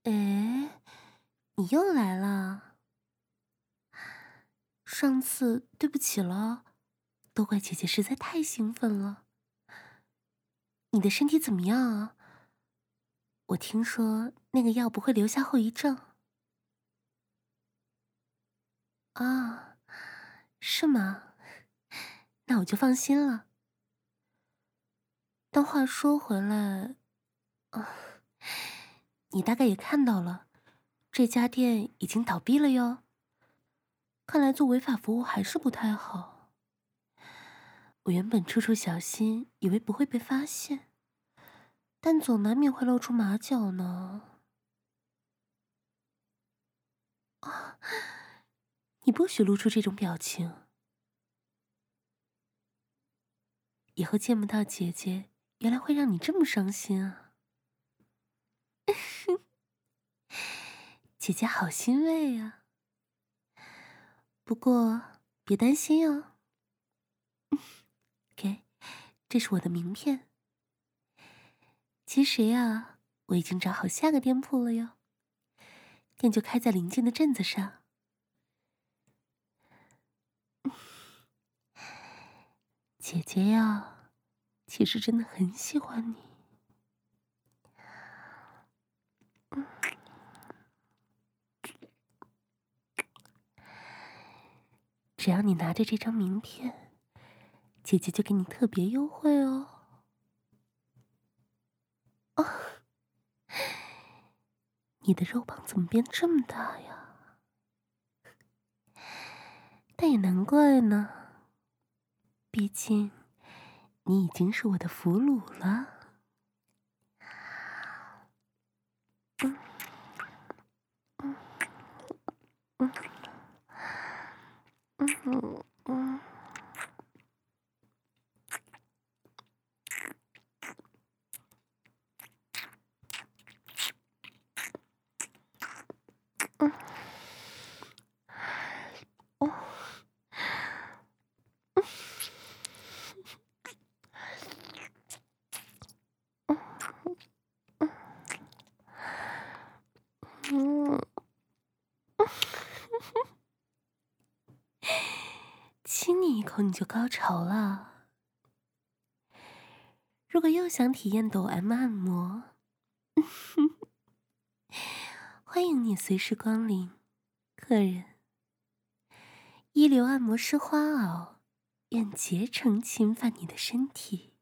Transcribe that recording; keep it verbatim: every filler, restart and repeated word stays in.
哎，你又来了。上次对不起了，都怪姐姐实在太兴奋了。你的身体怎么样啊？我听说那个药不会留下后遗症。啊，是吗？那我就放心了。但话说回来，啊，你大概也看到了，这家店已经倒闭了哟。看来做违法服务还是不太好。我原本处处小心，以为不会被发现，但总难免会露出马脚呢。啊，你不许露出这种表情。以后见不到姐姐，原来会让你这么伤心啊！姐姐好欣慰啊。不过别担心哦。给，这是我的名片。其实呀，我已经找好下个店铺了哟，店就开在邻近的镇子上。姐姐呀，其实真的很喜欢你。只要你拿着这张名片，姐姐就给你特别优惠哦。哦，你的肉棒怎么变这么大呀？但也难怪呢，毕竟你已经是我的俘虏了。嗯嗯嗯嗯嗯。嗯，哦，嗯，嗯，嗯，亲你一口你就高潮了。如果又想体验抖 M 按摩，欢迎你随时光临，客人。一流按摩师花袄，愿竭诚侵犯你的身体。